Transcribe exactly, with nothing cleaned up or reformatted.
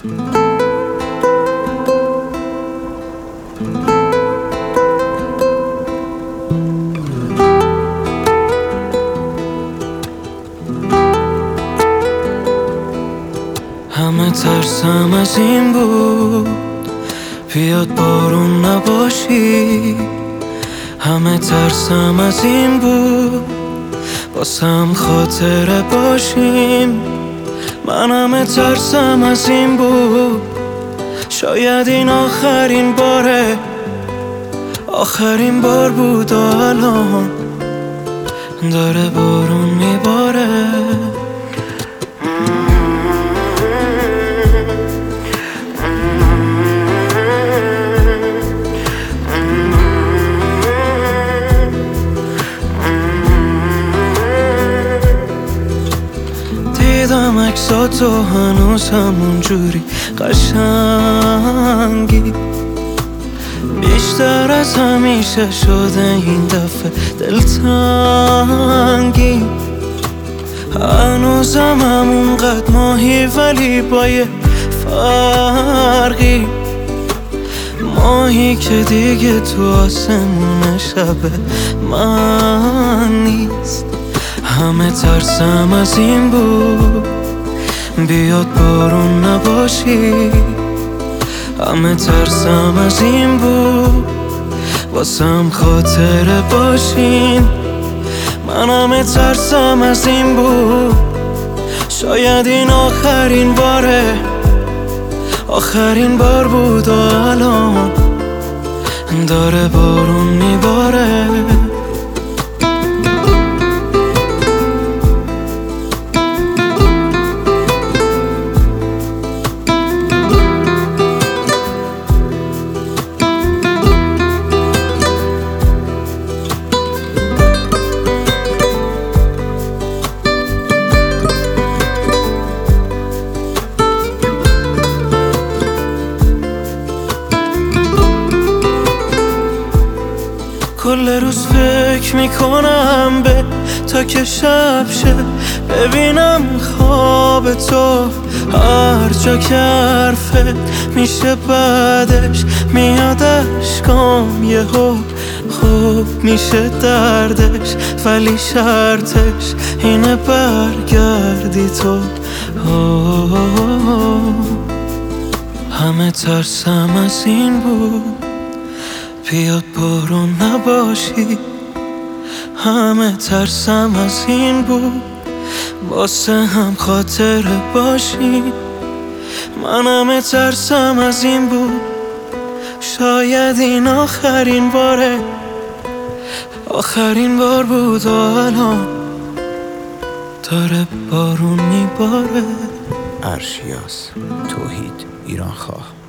همه ترسم از این بود بیاد بارون نباشی، همه ترسم از این بود باسم خاطره باشیم. من همه ترسم از این بود شاید این آخرین باره، آخرین بار بود و الان داره بارون میباره. دیدم عکساتو هنوز همونجوری قشنگی، بیشتر از همیشه شده این دفعه دلتنگی. هنوزم همون قد ماهی ولی با یه فرقی، ماهی که دیگه تو آسمون شب من نیست. همه ترسم از این بود بیاد بارون نباشی، همه ترسم از این بود واسم خاطره باشین. من همه ترسم از این بود شاید این آخرین باره، آخرین بار بود و الان داره بارون میباره. کل روز فکر میکنم به تا که شب شه، ببینم خواب تو هر جا که حرفت میشه بعدش میاد اشکام، یهو خوب میشه دردش ولی شرطش اینه برگردی تو. همه ترسم از این بود بیاد بارون نباشی، همه ترسم از این بود واسه هم خاطره باشی. من همه ترسم از این بود شاید این آخرین باره، آخرین بار بود و الان داره بارون میباره. ارشیاس توحید ایرانخواه.